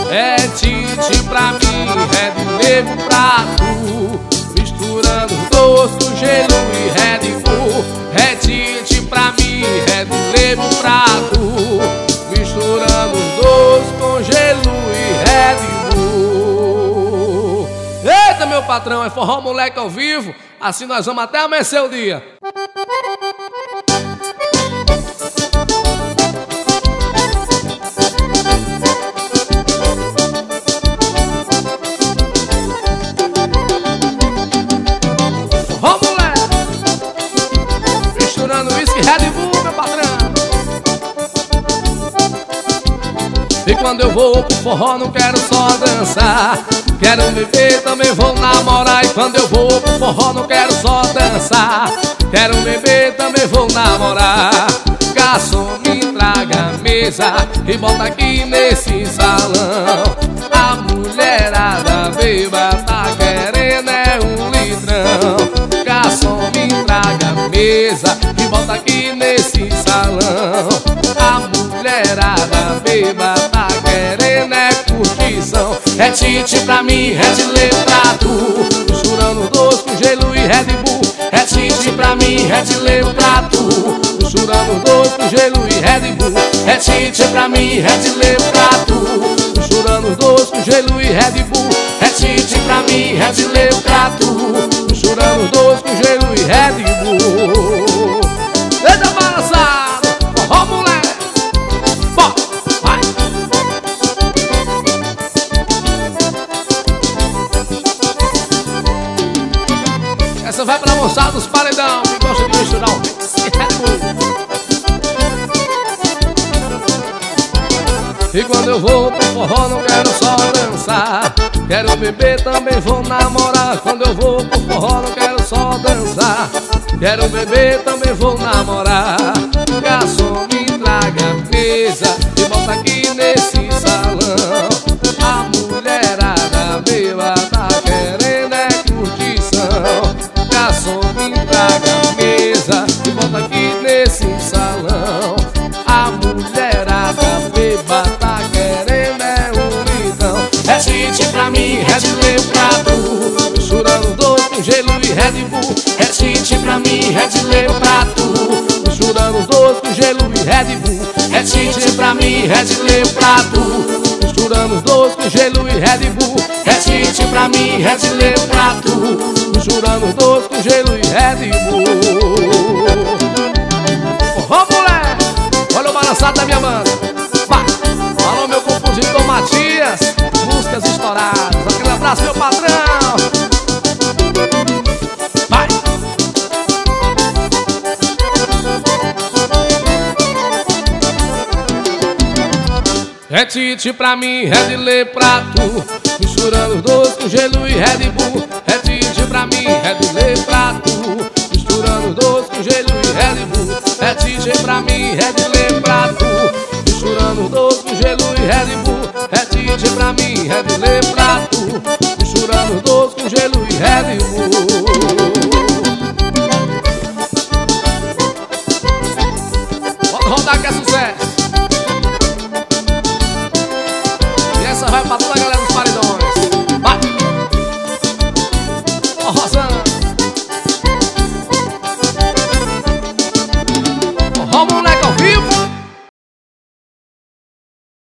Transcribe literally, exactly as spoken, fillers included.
É Tite pra mim, Red Levo pra tu. Misturando doce com gelo e Red Bull. É Tite pra mim, Red Levo pra tu. Misturando doce com gelo e Red Bull. Eita, meu patrão, é forró moleque ao vivo. Assim nós vamos até amanhecer o dia. Forró moleque, misturando uísque e Red Bull, meu patrão. E quando eu vou pro forró não quero só dançar, quero beber, também vou namorar. E quando eu vou pro forró não quero só dançar, quero beber, também vou namorar. Garçom, me traga a mesa e bota aqui nesse salão. A mulherada beba tá querendo é um litrão. Garçom, me traga a mesa e bota aqui nesse salão. A mulherada beba tá querendo é curtição. É Tite pra mim, Red Levo pra tu. Misturando doce com gelo e Red Bull. É Tite pra mim, Red Levo pra tu. Misturando doce com gelo e Red Bull. É Tite pra mim, Red Levo pra tu. Misturando doce com gelo e Red Bull. É Tite pra mim, Red Levo pra tu. Misturando doce com gelo e Red Bull. Eita balançado, forró moleque. Bora, vai. Essa vai pra moçada dos paredão que gosta de misturar o mix e Red Bull. E quando eu vou pro forró não quero só dançar, quero beber, também vou namorar. Quando eu vou pro forró não quero só dançar, quero beber, também vou namorar. Garçom, me traga a mesa e bota aqui nesse salão. A mulherada beba tá querendo é curtição. Garçom, me traga a mesa e bota aqui nesse salão. A mulherada beba tá querendo é um litrão. É Tite pra mim, Red Levo pra tu. Misturando doce com gelo e Red Bull. É Tite pra mim, Red Levo pra tu. Misturando doce com gelo e Red Bull. É Tite pra mim, Red Levo pra tu. Misturando doce com gelo e Red Bull. É Tite pra mim, Red Levo pra tu. Misturando doce com gelo e Red Bull. Forró moleque, olha o balançado da minha banda. Vai, alô meu compositor Matias, músicas estouradas. Aquele abraço meu patrão. Vai. É Tite pra mim, Red Levo pra tu. Misturando doce com gelo e Red Bull. É Tite pra mim, Red Levo pra tu. Misturando doce com gelo e Red Bull. É Tite pra mim, Red Levo pra tu. Misturando doce com gelo e Red Bull. É Tite pra mim, Red Levo pra tu.